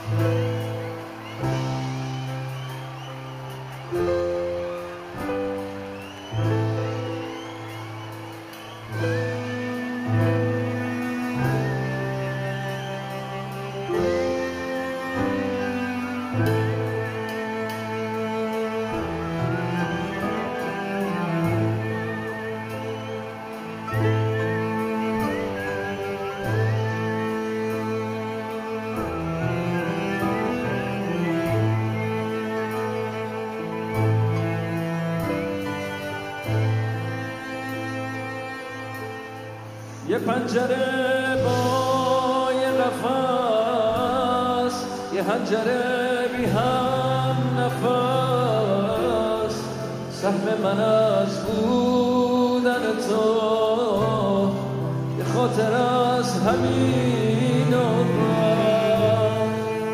یه پنجره با یه قفس، یه حنجره بی هم نفس. سهم من از بودن تو یه خاطر از همین عمرم.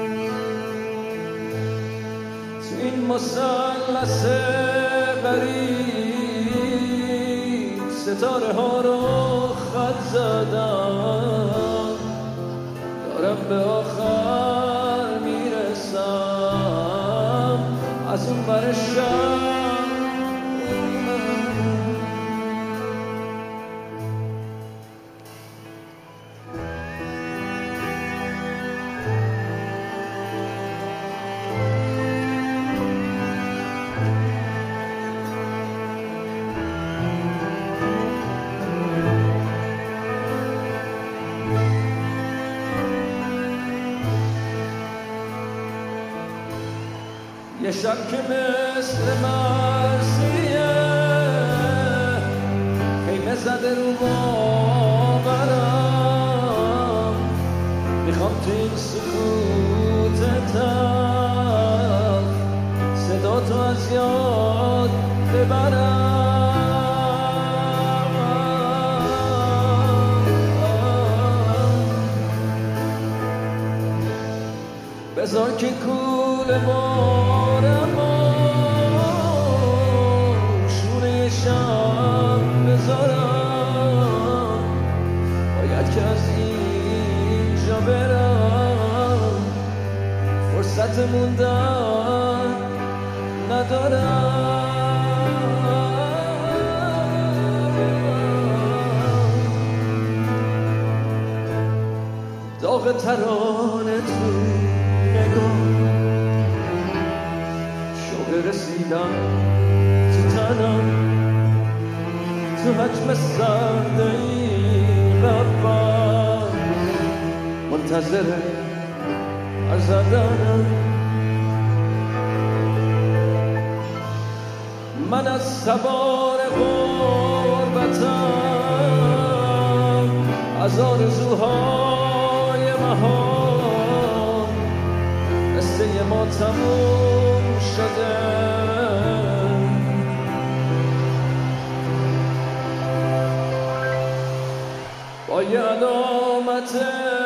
تو این مثلث غریب ستاره ها رو خط زدم، دارم به آخر میرسم از اون بر شب. یه شب که مثل مرسیه خیمه زده رو باورم، میخوام تو این سکوت تلخ صدا تو از یاد ببرم. بذار که کوله بارم شونه شب بذارم، باید که از اینجا برم، فرصت موندن ندارم. داغ ترانه توی نگاه، شوق رسیدم تو تنم، تو حجم سرد این قلبم منتظره از زدنم. من از سوار غربتم، از آرزوهای مهار قصه ما تموم شده. با یه علامت